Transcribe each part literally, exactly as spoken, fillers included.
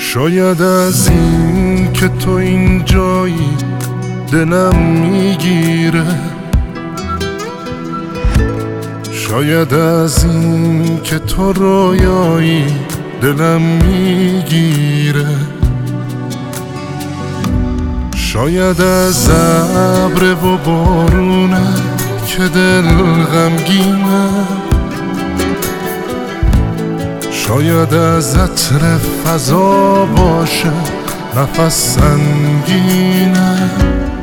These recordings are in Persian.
شاید از این که تو اینجایی دلم میگیره، شاید از این که تو رویایی دلم میگیره، شاید از ابر و بارونه که دل غمگینه، شاید از عطر فضا باشه نفس سنگینه،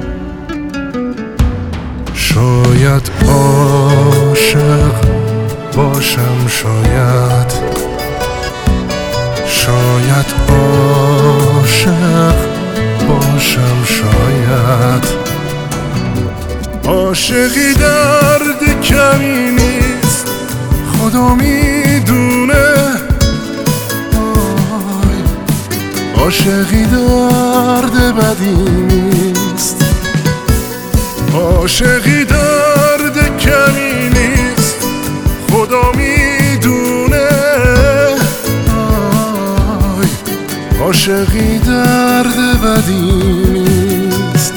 شاید عاشق باشم، شاید شاید عاشق باشم، شاید عاشقی درد کمی نیست خدا میدونه، عاشقی درد بدی نیست، عاشقی درد کمی نیست خدا میدونه، عاشقی درد بدی نیست.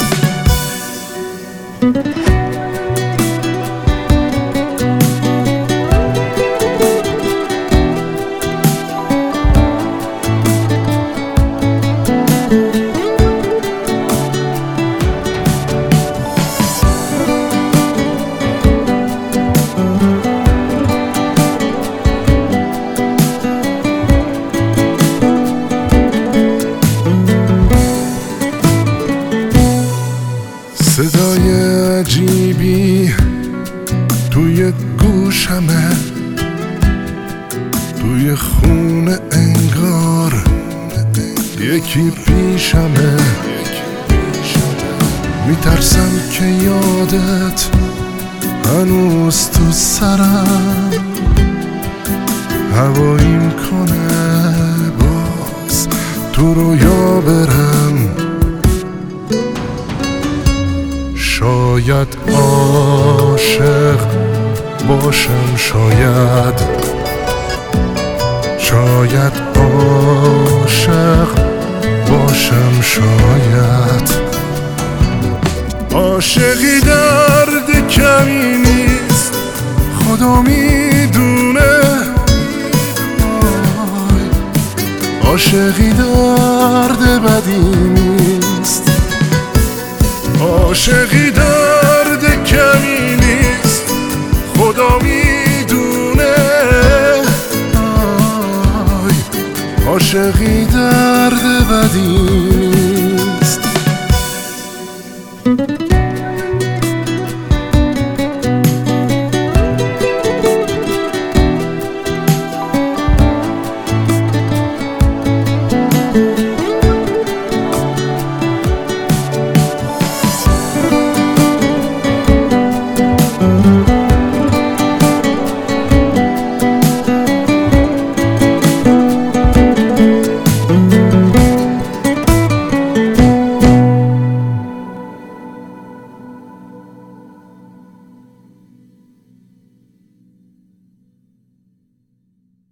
صدای عجیبی توی گوشمه، توی خونه انگار یکی پیشمه، میترسم که یادت هنوز تو سرم هواییم کنه باز تو رویا برم، شاید عاشق باشم، شاید شاید عاشق باشم، شاید عاشقی درد کمی نیست خدا میدونه، عاشقی درد بدی نیست، عاشقی درد کمی نیست خدا میدونه، عاشقی درد بدی نیست.